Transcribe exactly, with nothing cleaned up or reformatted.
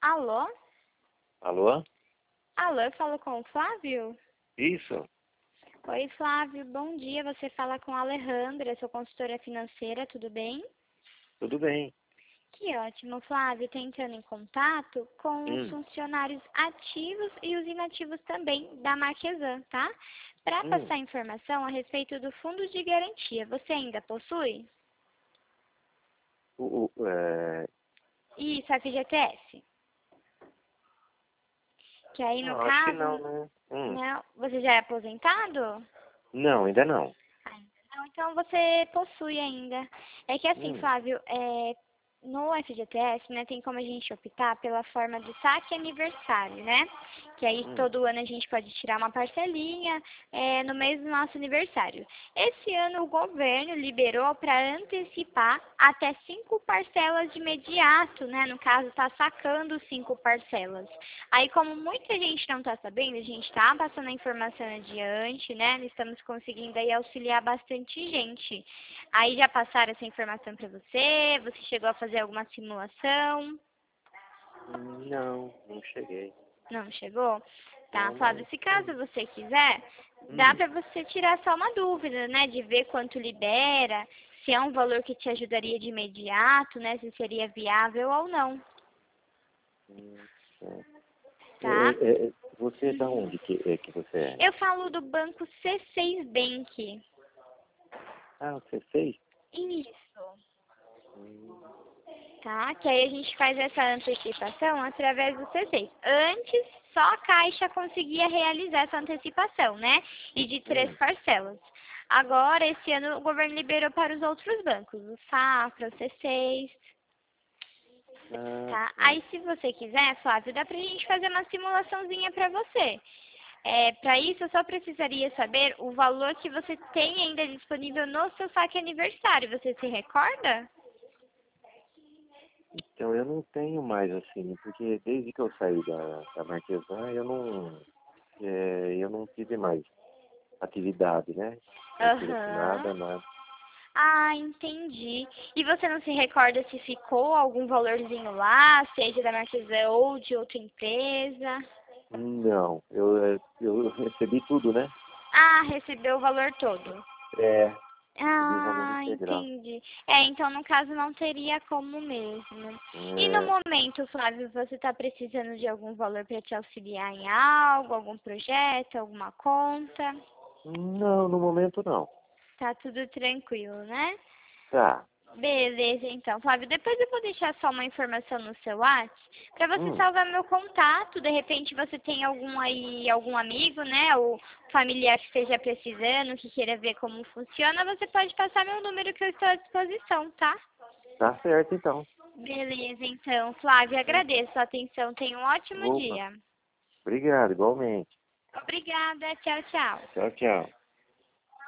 Alô? Alô? Alô, eu falo com o Flávio? Isso. Oi, Flávio, bom dia. Você fala com a Alejandra, sou consultora financeira, tudo bem? Tudo bem. Que ótimo, Flávio. Tentando em contato com os Hum. funcionários ativos e os inativos também da Marquesan, tá? Para Hum. passar informação a respeito do fundo de garantia, você ainda possui? O, o, é... Isso, F G T S. Que aí, no Não, acho que não, caso, né? Hum. não, você já é aposentado? Não, ainda não. Ainda não, então você possui ainda. É que assim, Hum. Flávio, é, no F G T S, né, tem como a gente optar pela forma de saque aniversário, né? Que aí Hum. todo ano a gente pode tirar uma parcelinha é, no mês do nosso aniversário. Esse ano o governo liberou para antecipar até cinco parcelas de imediato, né? No caso, tá sacando cinco parcelas. Aí, como muita gente não está sabendo, a gente está passando a informação adiante, né? Estamos conseguindo aí auxiliar bastante gente. Aí já passaram essa informação para você? Você chegou a fazer alguma simulação? Não, não cheguei. Não chegou? Tá, Não, Flávio, mas... se caso você quiser, dá Hum. para você tirar só uma dúvida, né? De ver quanto libera, se é um valor que te ajudaria de imediato, né? Se seria viável ou não, Hum. É. tá? É, é, você é da onde que, é que você é? Eu falo do banco C seis Bank. Ah, você fez? Isso. Hum. Tá? Que aí a gente faz essa antecipação através do C seis. Antes, só a Caixa conseguia realizar essa antecipação, né? E de três Hum. parcelas. Agora, esse ano, o governo liberou para os outros bancos, o Safra, o C seis, Ah, tá? tá. Aí, se você quiser, Flávio, dá pra gente fazer uma simulaçãozinha para você. É, para isso, eu só precisaria saber o valor que você tem ainda disponível no seu saque aniversário. Você se recorda? Então, eu não tenho mais, assim, porque desde que eu saí da, da Marquesan, eu não, é, eu não tive mais atividade, né? Carteira Aham. assinada, nada. Ah, entendi. E você não se recorda se ficou algum valorzinho lá, seja da Marquesan ou de outra empresa? Não, eu, é, eu recebi tudo, né? Ah, recebeu o valor todo. É, recebi o valor Ah, integral. entendi. É, então no caso não teria como mesmo. E no É, momento, Flávio, você está precisando de algum valor para te auxiliar em algo, algum projeto, alguma conta? não, no momento não. Tá tudo tranquilo, né? Tá. Beleza, então, Flávio. Depois eu vou deixar só uma informação no seu WhatsApp para você Hum, salvar meu contato. De repente você tem algum aí, algum amigo, né, ou familiar que esteja precisando, que queira ver como funciona, você pode passar meu número que eu estou à disposição, tá? tá certo então. Beleza, então, Flávio, agradeço a atenção. Tenha um ótimo Opa, dia. obrigado, igualmente. Obrigada, tchau, tchau. Tchau, tchau.